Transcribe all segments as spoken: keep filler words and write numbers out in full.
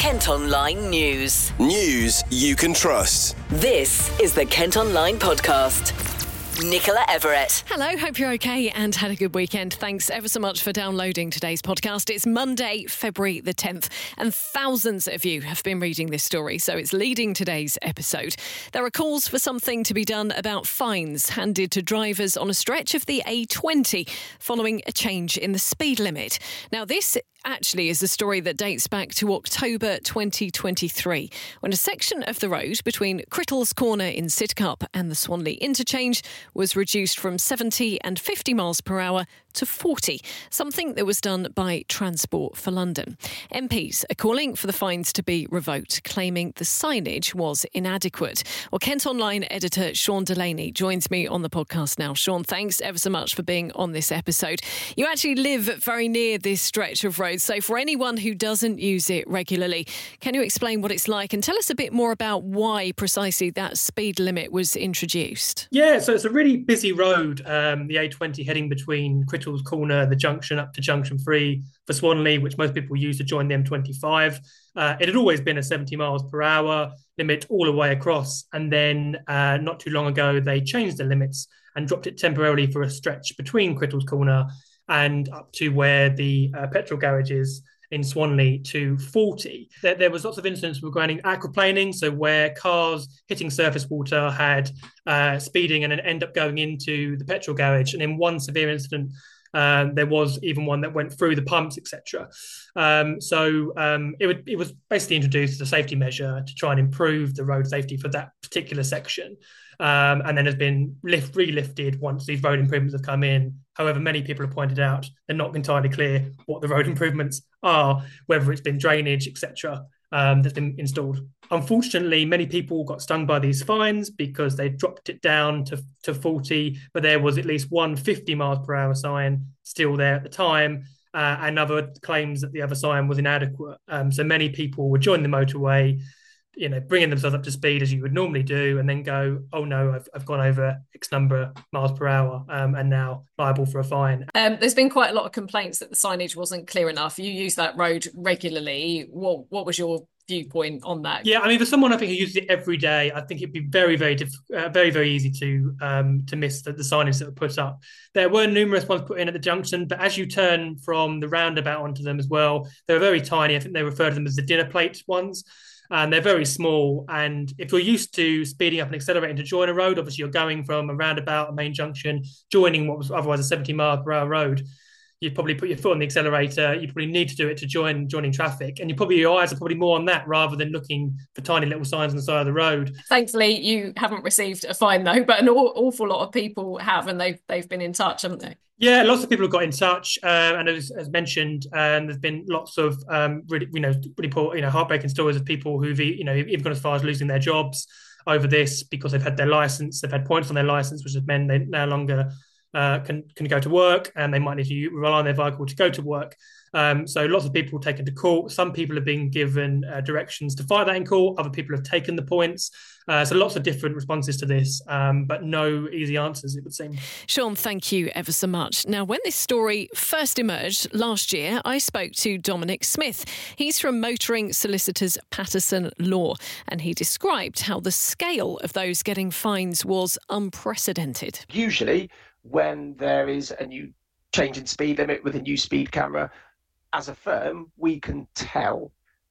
Kent Online News. News you can trust. This is the Kent Online Podcast. Nicola Everett. Hello, hope you're okay and had a good weekend. Thanks ever so much for downloading today's podcast. It's Monday, February the tenth, and thousands of you have been reading this story, so it's leading today's episode. There are calls for something to be done about fines handed to drivers on a stretch of the A twenty following a change in the speed limit. Now, this actually is a story that dates back to October twenty twenty-three, when a section of the road between Crittles Corner in Sidcup and the Swanley interchange was reduced from seventy and fifty miles per hour to forty, something that was done by Transport for London. M Ps are calling for the fines to be revoked, claiming the signage was inadequate. Well, Kent Online editor Sean Delaney joins me on the podcast now. Sean, thanks ever so much for being on this episode. You actually live very near this stretch of road, so for anyone who doesn't use it regularly, can you explain what it's like and tell us a bit more about why precisely that speed limit was introduced? Yeah, so it's a really busy road, um, the A twenty heading between Crittles Corner, the junction up to Junction three for Swanley, which most people use to join the M twenty-five. Uh, it had always been a seventy miles per hour limit all the way across. And then uh, not too long ago, they changed the limits and dropped it temporarily for a stretch between Crittles Corner and up to where the uh, petrol garage is in Swanley to forty. There, there was lots of incidents regarding aquaplaning, so where cars hitting surface water had uh, speeding and then end up going into the petrol garage. And in one severe incident, um, there was even one that went through the pumps, et cetera. Um, so um, it, would, it was basically introduced as a safety measure to try and improve the road safety for that particular section. Um, and then has been lift, re-lifted once these road improvements have come in. However, many people have pointed out they're not entirely clear what the road improvements are, whether it's been drainage, et cetera, um, that's been installed. Unfortunately, many people got stung by these fines because they dropped it down to, to forty, but there was at least one fifty miles per hour sign still there at the time, uh, and other claims that the other sign was inadequate. Um, so many people would join the motorway, you know, bringing themselves up to speed as you would normally do, and then go, oh no, I've, I've gone over X number of miles per hour um, and now liable for a fine. Um, there's been quite a lot of complaints that the signage wasn't clear enough. You use that road regularly. What, what was your viewpoint on that? Yeah, I mean, for someone I think who uses it every day, I think it'd be very, very, diff- uh, very, very easy to um, to miss the, the signage that were put up. There were numerous ones put in at the junction, but as you turn from the roundabout onto them as well, they're very tiny. I think they refer to them as the dinner plate ones. And they're very small. And if you're used to speeding up and accelerating to join a road, obviously you're going from a roundabout, a main junction, joining what was otherwise a seventy mile per hour road. You'd probably put your foot on the accelerator. You probably need to do it to join joining traffic. And you probably your eyes are probably more on that rather than looking for tiny little signs on the side of the road. Thankfully, you haven't received a fine though, but an aw- awful lot of people have, and they've they've been in touch, haven't they? Yeah, lots of people have got in touch, uh, and as, as mentioned, um, there's been lots of um, really, you know, really poor, you know, heartbreaking stories of people who've, you know, even gone as far as losing their jobs over this because they've had their license, they've had points on their license, which has meant they no longer uh, can can go to work, and they might need to rely on their vehicle to go to work. Um, so lots of people taken to court. Some people have been given uh, directions to fight that in court. Other people have taken the points. Uh, so lots of different responses to this, um, but no easy answers, it would seem. Sean, thank you ever so much. Now, when this story first emerged last year, I spoke to Dominic Smith. He's from Motoring Solicitors Patterson Law, and he described how the scale of those getting fines was unprecedented. Usually, when there is a new change in speed limit with a new speed camera, as a firm, we can tell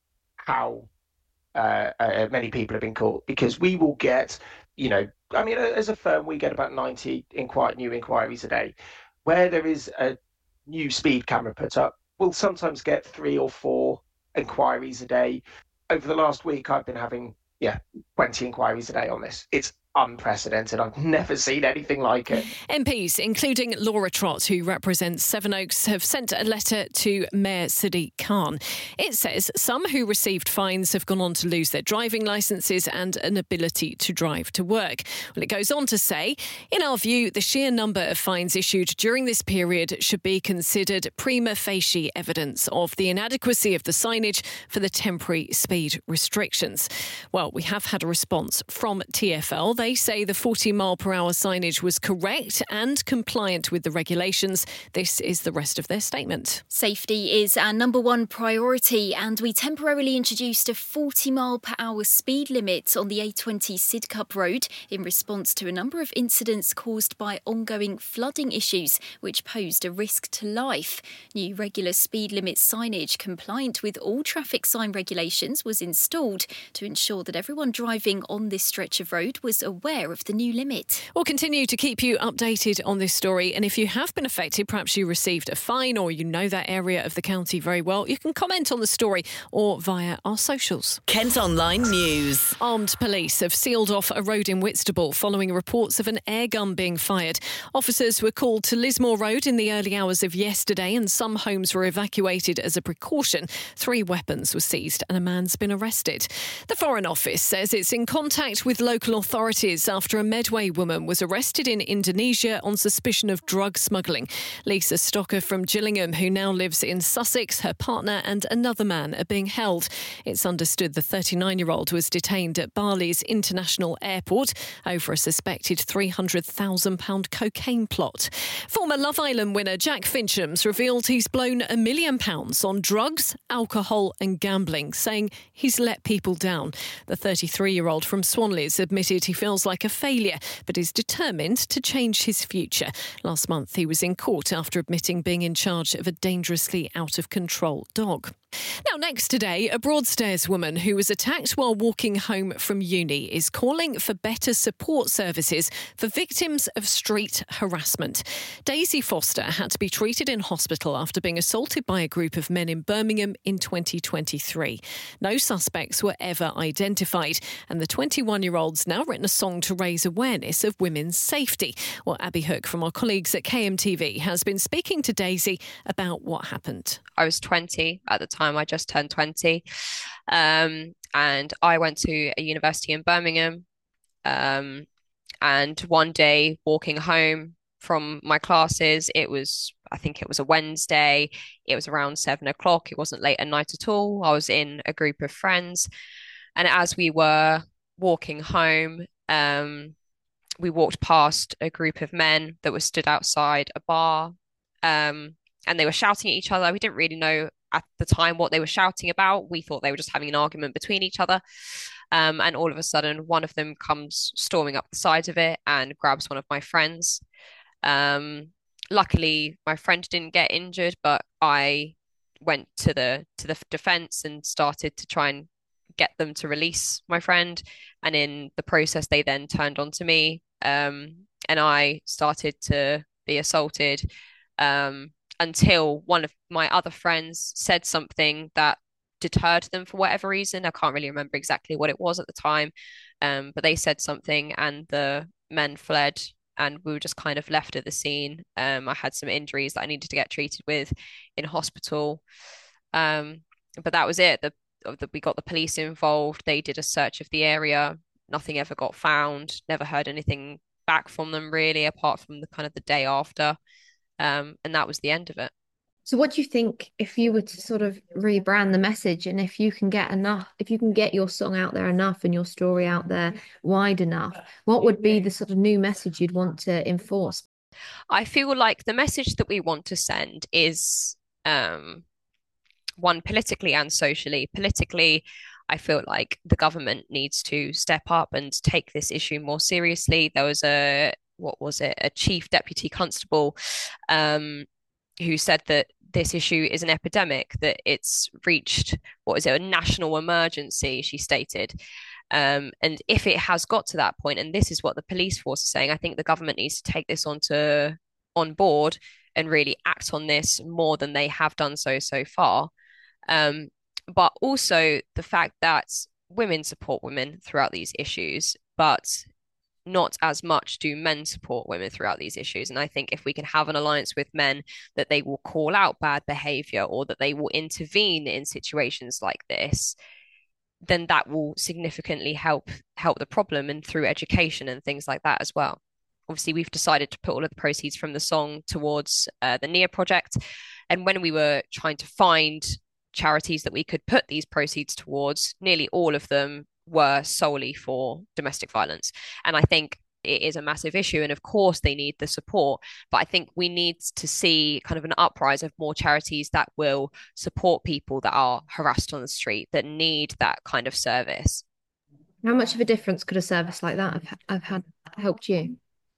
how uh, uh, many people have been caught, because we will get, you know, I mean, as a firm, we get about ninety inquir- new inquiries a day. Where there is a new speed camera put up, we'll sometimes get three or four inquiries a day. Over the last week, I've been having, yeah, twenty inquiries a day on this. It's unprecedented. I've never seen anything like it. M Ps, including Laura Trott, who represents Sevenoaks, have sent a letter to Mayor Sadiq Khan. It says some who received fines have gone on to lose their driving licences and an ability to drive to work. Well, it goes on to say, in our view, the sheer number of fines issued during this period should be considered prima facie evidence of the inadequacy of the signage for the temporary speed restrictions. Well, we have had a response from T F L. they say the forty mile per hour signage was correct and compliant with the regulations. This is the rest of their statement. Safety is our number one priority, and we temporarily introduced a forty mile per hour speed limit on the A twenty Sidcup Road in response to a number of incidents caused by ongoing flooding issues, which posed a risk to life. New regular speed limit signage compliant with all traffic sign regulations was installed to ensure that everyone driving on this stretch of road was aware of the new limit. We'll continue to keep you updated on this story, and if you have been affected, perhaps you received a fine or you know that area of the county very well, you can comment on the story or via our socials. Kent Online News. Armed police have sealed off a road in Whitstable following reports of an air gun being fired. Officers were called to Lismore Road in the early hours of yesterday, and some homes were evacuated as a precaution. Three weapons were seized and a man's been arrested. The Foreign Office says it's in contact with local authorities after a Medway woman was arrested in Indonesia on suspicion of drug smuggling. Lisa Stocker from Gillingham, who now lives in Sussex, her partner and another man are being held. It's understood the thirty-nine-year-old was detained at Bali's International Airport over a suspected three hundred thousand pounds cocaine plot. Former Love Island winner Jack Finchams revealed he's blown a million pounds on drugs, alcohol and gambling, saying he's let people down. The thirty-three-year-old from Swanleys admitted he feels like a failure, but is determined to change his future. Last month, he was in court after admitting being in charge of a dangerously out-of-control dog. Now, next today, a Broadstairs woman who was attacked while walking home from uni is calling for better support services for victims of street harassment. Daisy Foster had to be treated in hospital after being assaulted by a group of men in Birmingham in twenty twenty-three. No suspects were ever identified, and the twenty-one-year-old's now written a song to raise awareness of women's safety. Well, Abby Hook from our colleagues at K M T V has been speaking to Daisy about what happened. I was twenty at the time. I just turned twenty. Um, and I went to a university in Birmingham. Um, and one day walking home from my classes, it was, I think it was a Wednesday. It was around seven o'clock. It wasn't late at night at all. I was in a group of friends. And as we were walking home, um, we walked past a group of men that were stood outside a bar. Um, and they were shouting at each other. We didn't really know at the time what they were shouting about. We thought they were just having an argument between each other. Um, and all of a sudden, one of them comes storming up the side of it and grabs one of my friends. Um, luckily, my friend didn't get injured, but I went to the to the defense and started to try and get them to release my friend. And in the process, they then turned onto me, um, and I started to be assaulted. Um, until one of my other friends said something that deterred them for whatever reason. I can't really remember exactly what it was at the time, um, but they said something and the men fled and we were just kind of left at the scene. Um, I had some injuries that I needed to get treated with in hospital, um, but that was it. The, the, we got the police involved. They did a search of the area. Nothing ever got found. Never heard anything back from them really, apart from the kind of the day after. Um, and that was the end of it. So what do you think if you were to sort of rebrand the message, and if you can get enough, if you can get your song out there enough and your story out there wide enough, what would be the sort of new message you'd want to enforce? I feel like the message that we want to send is um, one, politically and socially. Politically, I feel like the government needs to step up and take this issue more seriously. There was a what was it, a chief deputy constable um, who said that this issue is an epidemic, that it's reached, what is it, a national emergency, she stated. Um, and if it has got to that point, and this is what the police force is saying, I think the government needs to take this onto on board and really act on this more than they have done so so far. Um, but also the fact that women support women throughout these issues, but not as much do men support women throughout these issues. And I think if we can have an alliance with men that they will call out bad behavior or that they will intervene in situations like this, then that will significantly help help the problem, and through education and things like that as well. Obviously, we've decided to put all of the proceeds from the song towards uh, the Nia project. And when we were trying to find charities that we could put these proceeds towards, nearly all of them were solely for domestic violence. And I think it is a massive issue. And of course, they need the support. But I think we need to see kind of an uprise of more charities that will support people that are harassed on the street, that need that kind of service. How much of a difference could a service like that have, have had helped you?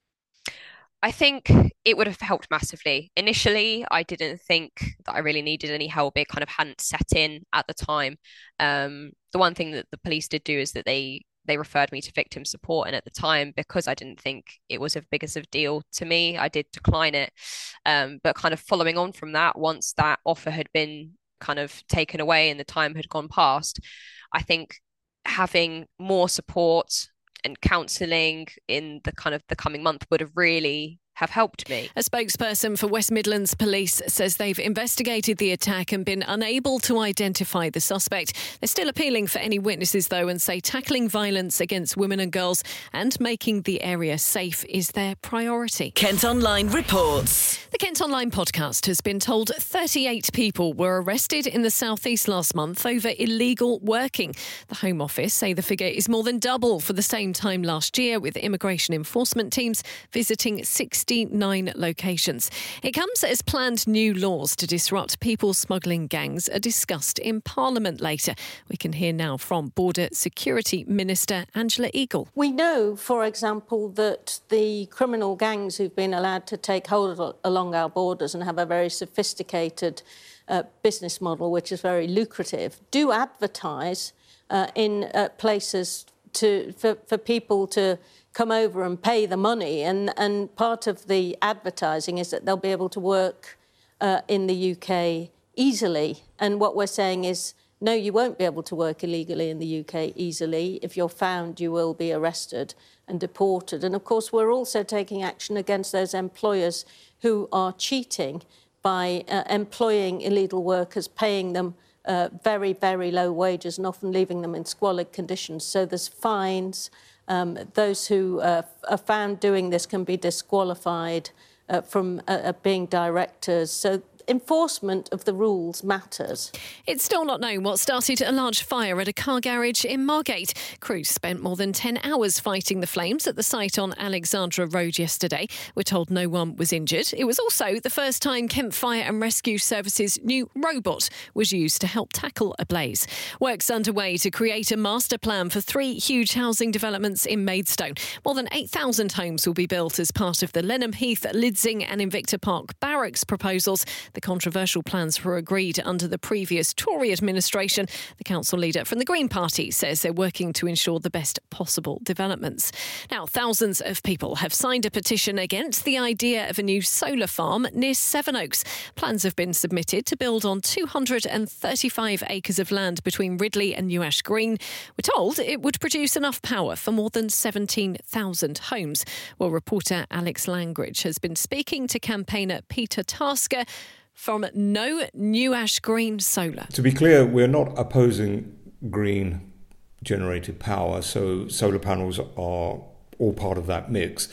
I think it would have helped massively. Initially, I didn't think that I really needed any help. It kind of hadn't set in at the time. Um, the one thing that the police did do is that they they referred me to victim support. And at the time, because I didn't think it was as big as a deal to me, I did decline it. Um, but kind of following on from that, once that offer had been kind of taken away and the time had gone past, I think having more support and counselling in the kind of the coming month would have really have helped me. A spokesperson for West Midlands Police says they've investigated the attack and been unable to identify the suspect. They're still appealing for any witnesses, though, and say tackling violence against women and girls and making the area safe is their priority. Kent Online reports. The Kent Online podcast has been told thirty-eight people were arrested in the South East last month over illegal working. The Home Office say the figure is more than double for the same time last year, with immigration enforcement teams visiting sixty-nine locations. It comes as planned new laws to disrupt people smuggling gangs are discussed in Parliament later. We can hear now from Border Security Minister Angela Eagle. We know, for example, that the criminal gangs who've been allowed to take hold along our borders and have a very sophisticated uh, business model, which is very lucrative, do advertise uh, in uh, places to for, for people to come over and pay the money. And, and part of the advertising is that they'll be able to work uh, in the U K easily. And what we're saying is, no, you won't be able to work illegally in the U K easily. If you're found, you will be arrested and deported. And of course, we're also taking action against those employers who are cheating by uh, employing illegal workers, paying them uh, very, very low wages and often leaving them in squalid conditions. So there's fines. Um, those who uh, are found doing this can be disqualified uh, from uh, being directors. So enforcement of the rules matters. It's still not known what started a large fire at a car garage in Margate. Crews spent more than ten hours fighting the flames at the site on Alexandra Road yesterday. We're told no one was injured. It was also the first time Kent Fire and Rescue Service's new robot was used to help tackle a blaze. Work's underway to create a master plan for three huge housing developments in Maidstone. More than eight thousand homes will be built as part of the Lenham Heath, Lidsing and Invicta Park barracks proposals. The controversial plans were agreed under the previous Tory administration. The council leader from the Green Party says they're working to ensure the best possible developments. Now, thousands of people have signed a petition against the idea of a new solar farm near Sevenoaks. Plans have been submitted to build on two hundred thirty-five acres of land between Ridley and New Ash Green. We're told it would produce enough power for more than seventeen thousand homes. Well, reporter Alex Langridge has been speaking to campaigner Peter Tasker from No New Ash Green Solar. To be clear, we're not opposing green generated power, so solar panels are all part of that mix.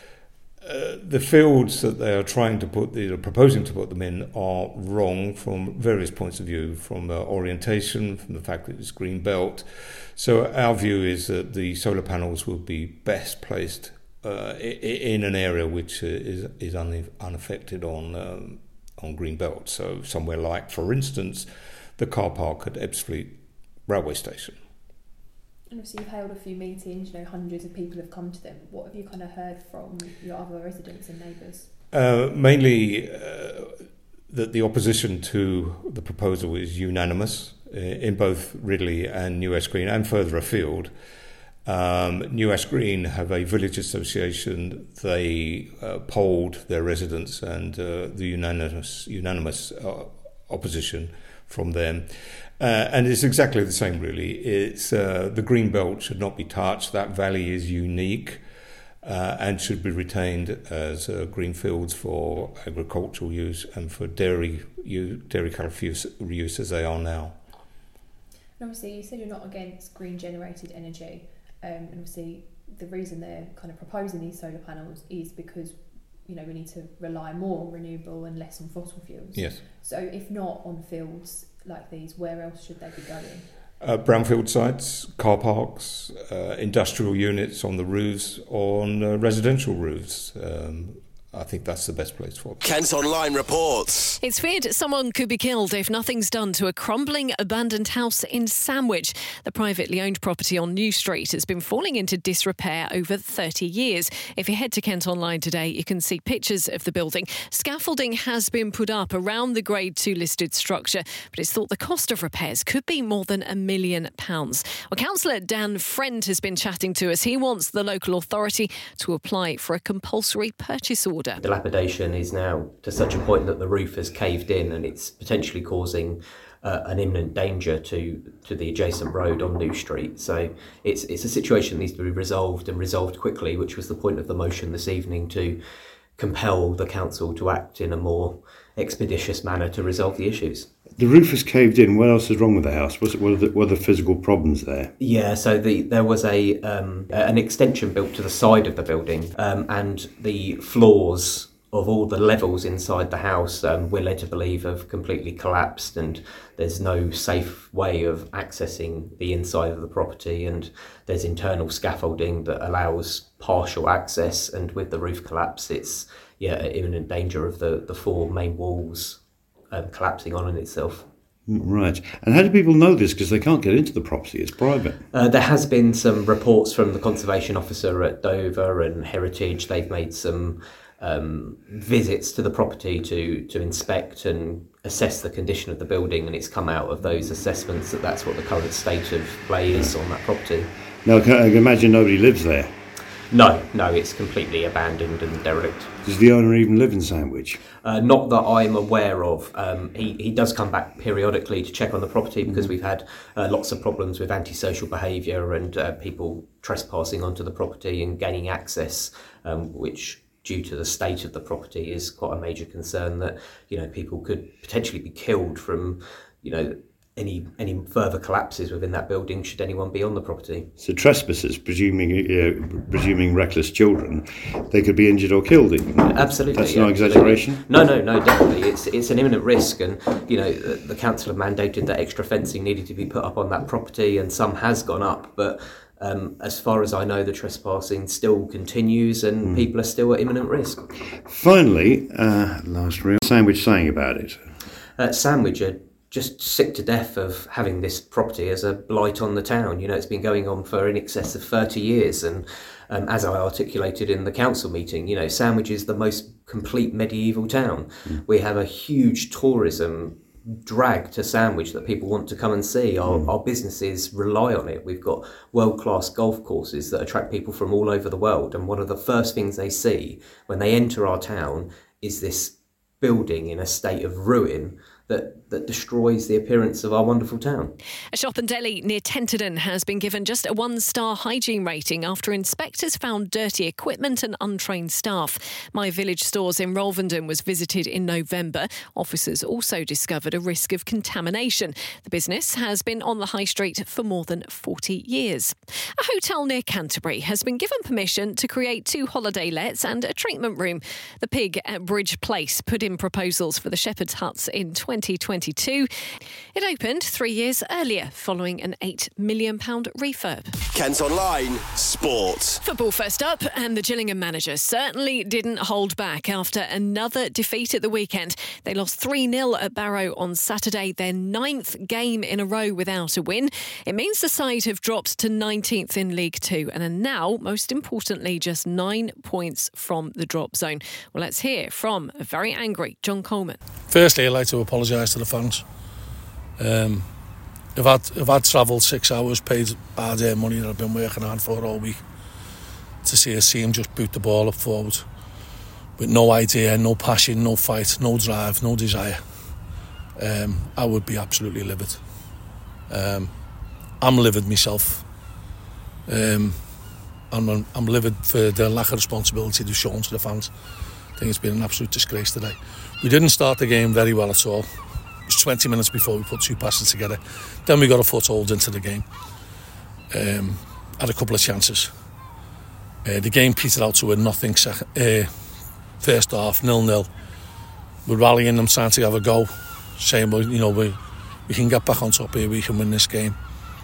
Uh, the fields that they are trying to put, they're proposing to put them in, are wrong from various points of view, from uh, orientation, from the fact that it's green belt. So our view is that the solar panels will be best placed uh, in an area which is is unaffected on um, on green belt. So somewhere like, for instance, the car park at Ebbsfleet railway station. And obviously you've held a few meetings, you know, hundreds of people have come to them. What have you kind of heard from your other residents and neighbours? Uh, mainly uh, that the opposition to the proposal is unanimous uh, in both Ridley and New Ash Green and further afield. Um, New Ash Green have a village association. They uh, polled their residents, and uh, the unanimous unanimous uh, opposition from them. Uh, and it's exactly the same, really. It's uh, the green belt should not be touched. That valley is unique uh, and should be retained as uh, green fields for agricultural use and for dairy use, dairy cattle use, use as they are now. And obviously, you said you're not against green generated energy. Um, and obviously, the reason they're kind of proposing these solar panels is because, you know, we need to rely more on renewable and less on fossil fuels. Yes. So if not on fields like these, where else should they be going? Uh, brownfield sites, car parks, uh, industrial units on the roofs, on uh, residential roofs. Um, I think that's the best place for it. Kent Online reports. It's feared someone could be killed if nothing's done to a crumbling abandoned house in Sandwich. The privately owned property on New Street has been falling into disrepair over thirty years. If you head to Kent Online today, you can see pictures of the building. Scaffolding has been put up around the Grade two listed structure, but it's thought the cost of repairs could be more than a million pounds. Well, Councillor Dan Friend has been chatting to us. He wants the local authority to apply for a compulsory purchase order. Dilapidation is now to such a point that the roof has caved in and it's potentially causing uh, an imminent danger to to the adjacent road on New Street. So it's it's a situation that needs to be resolved and resolved quickly, which was the point of the motion this evening, to compel the council to act in a more expeditious manner to resolve the issues. The roof has caved in. What else is wrong with the house? Was it, were, the, were the physical problems there? Yeah, so the there was a um, an extension built to the side of the building, um, and the floors of all the levels inside the house, um, we're led to believe, have completely collapsed, and there's no safe way of accessing the inside of the property, and there's internal scaffolding that allows partial access, and with the roof collapse, it's yeah imminent danger of the, the four main walls Um, collapsing on in itself. Right. And how do people know this? Because they can't get into the property, it's private. Uh, there has been some reports from the conservation officer at Dover and Heritage. They've made some um, visits to the property to, to inspect and assess the condition of the building, and it's come out of those assessments that that's what the current state of play is on that property. Now, I can imagine nobody lives there. No, no, it's completely abandoned and derelict. Does the owner even live in Sandwich? Uh, not that I'm aware of. Um, he, he does come back periodically to check on the property because we've had uh, lots of problems with antisocial behaviour and uh, people trespassing onto the property and gaining access, um, which, due to the state of the property, is quite a major concern that, you know, people could potentially be killed from, you know, any any further collapses within that building should anyone be on the property. So trespassers, presuming uh, presuming reckless children, they could be injured or killed. Absolutely. That's no absolutely. exaggeration? No, no, no, definitely. It's it's an imminent risk, and, you know, the, the council have mandated that extra fencing needed to be put up on that property, and some has gone up, but um, as far as I know, the trespassing still continues and mm. people are still at imminent risk. Finally, uh, last real Sandwich saying about it. Uh, Sandwich are just sick to death of having this property as a blight on the town. You know, it's been going on for in excess of thirty years, and um, as I articulated in the council meeting, you know, Sandwich is the most complete medieval town. Mm. We have a huge tourism drag to Sandwich that people want to come and see. Our, mm. our businesses rely on it. We've got world-class golf courses that attract people from all over the world, and one of the first things they see when they enter our town is this building in a state of ruin that, that destroys the appearance of our wonderful town. A shop and deli near Tenterden has been given just a one-star hygiene rating after inspectors found dirty equipment and untrained staff. My Village Stores in Rolvenden was visited in November. Officers also discovered a risk of contamination. The business has been on the high street for more than forty years. A hotel near Canterbury has been given permission to create two holiday lets and a treatment room. The Pig at Bridge Place put in proposals for the Shepherd's Huts in twenty twenty-two. It opened three years earlier following an eight million pounds refurb. Kent Online Sport. Football first up, and the Gillingham manager certainly didn't hold back after another defeat at the weekend. They lost three nil at Barrow on Saturday, their ninth game in a row without a win. It means the side have dropped to nineteenth in League Two and are now, most importantly, just nine points from the drop zone. Well, let's hear from a very angry John Coleman. Firstly, I'd like to apologise to the fans. Um, I've had, I've had travelled six hours, paid hard-earned money that I've been working hard for all week, to see a team just boot the ball up forward with no idea, no passion, no fight, no drive, no desire. Um, I would be absolutely livid. Um, I'm livid myself. Um, I'm, I'm livid for the lack of responsibility they've shown to the fans. I think it's been an absolute disgrace today. We didn't start the game very well at all. It was twenty minutes before we put two passes together. Then we got a foothold into the game. Um, had a couple of chances. Uh, the game petered out to a nothing second, uh, first half, nil nil. We're rallying them, trying to have a go, saying, well, you know, we, we can get back on top here, we can win this game.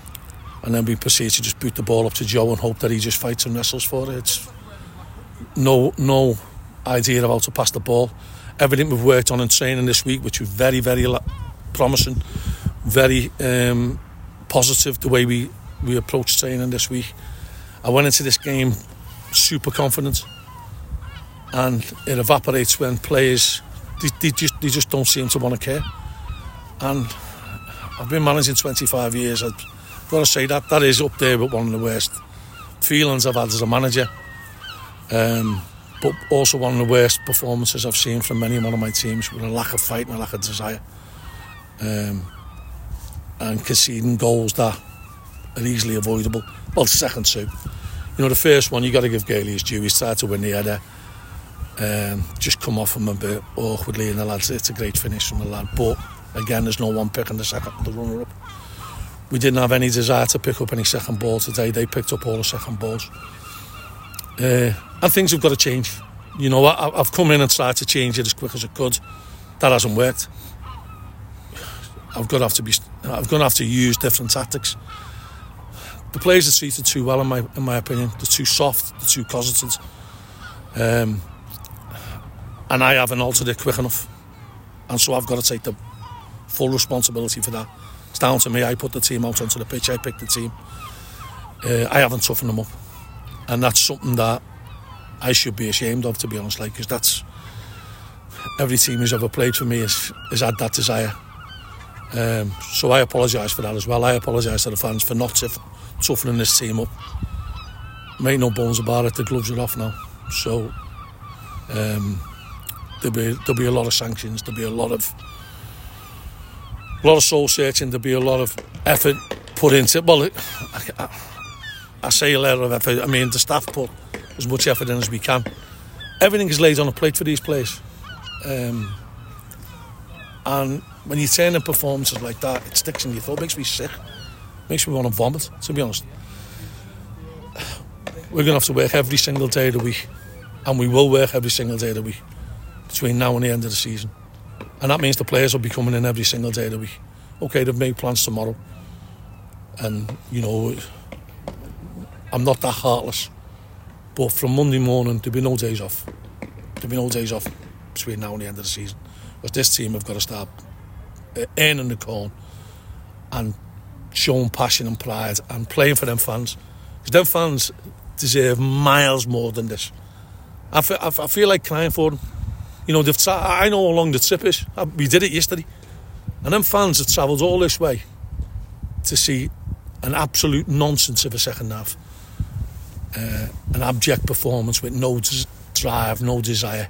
and then we proceed to just boot the ball up to Joe and hope that he just fights and wrestles for it. It's no no idea of how to pass the ball. Everything we've worked on in training this week, which was very, very promising, very um, positive, the way we, we approached training this week. I went into this game super confident, and it evaporates when players, they, they, just, they just don't seem to want to care. And I've been managing twenty-five years. I've got to say that that is up there with one of the worst feelings I've had as a manager. Um, but also one of the worst performances I've seen from any one of my teams, with a lack of fight and a lack of desire. Um, and conceding goals that are easily avoidable. Well, the second two. You know, the first one, you got to give Gailey his due. He's tried to win the header. Um, just come off him a bit awkwardly, and the lads, it's a great finish from the lad. But again, there's no one picking the second, the runner-up. We didn't have any desire to pick up any second ball today. They picked up all the second balls. Uh, and things have got to change. You know, I, I've come in and tried to change it as quick as I could. That hasn't worked. I've got to have to be. I've got to have to use different tactics. The players are treated too well, in my in my opinion. They're too soft. They're too cosseted. Um, and I haven't altered it quick enough. And so I've got to take the full responsibility for that. It's down to me. I put the team out onto the pitch. I picked the team. Uh, I haven't toughened them up. And that's something that I should be ashamed of, to be honest, like, because that's every team who's ever played for me has, has had that desire. Um, so I apologise for that as well. I apologise to the fans for not tough, toughening this team up. Make no bones about it, the gloves are off now. So um, there'll be there'll be a lot of sanctions. There'll be a lot of a lot of soul searching. There'll be a lot of effort put into it. Well, it, I, I, I say a lot of effort. I mean, the staff put as much effort in as we can. Everything is laid on a plate for these players. Um, and when you turn in performances like that, it sticks in your throat. It makes me sick. It makes me want to vomit, to be honest. We're going to have to work every single day of the week. And we will work every single day of the week between now and the end of the season. And that means the players will be coming in every single day of the week. OK, they've made plans tomorrow. And, you know, I'm not that heartless. But from Monday morning, there'll be no days off. There'll be no days off between now and the end of the season. Because this team have got to start earning the corn and showing passion and pride and playing for them fans. Because them fans deserve miles more than this. I feel, I feel like crying for them. You know, they've tra- I know how long the trip is. We did it yesterday. And them fans have travelled all this way to see an absolute nonsense of a second half. Uh, an abject performance with no des- drive, no desire.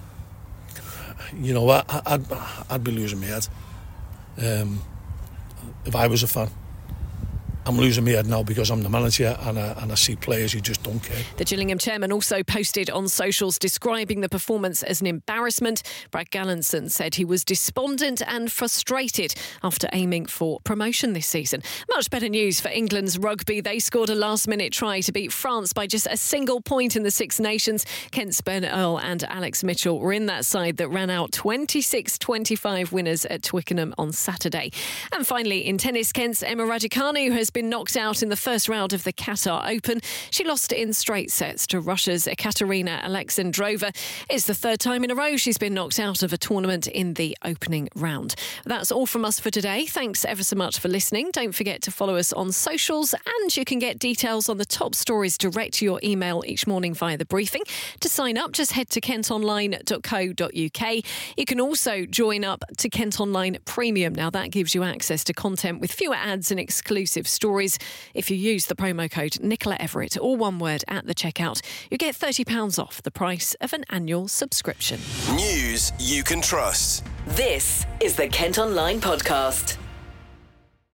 You know, I, I'd, I'd be losing my head um, if I was a fan. I'm losing my head now because I'm the manager and I, and I see players who just don't care. The Gillingham chairman also posted on socials describing the performance as an embarrassment. Brad Gallinson said he was despondent and frustrated after aiming for promotion this season. Much better news for England's rugby. They scored a last-minute try to beat France by just a single point in the Six Nations. Kent's Ben Earl and Alex Mitchell were in that side that ran out twenty-six twenty-five winners at Twickenham on Saturday. And finally, in tennis, Kent's Emma Raducanu has been knocked out in the first round of the Qatar Open. She lost in straight sets to Russia's Ekaterina Alexandrova. It's the third time in a row she's been knocked out of a tournament in the opening round. That's all from us for today. Thanks ever so much for listening. Don't forget to follow us on socials, and you can get details on the top stories direct to your email each morning via the briefing. To sign up, just head to kent online dot co dot uk. You can also join up to Kent Online Premium. Now that gives you access to content with fewer ads and exclusive stories. If you use the promo code Nicola Everett, all one word, at the checkout, you get thirty pounds off the price of an annual subscription. News you can trust. This is the Kent Online Podcast.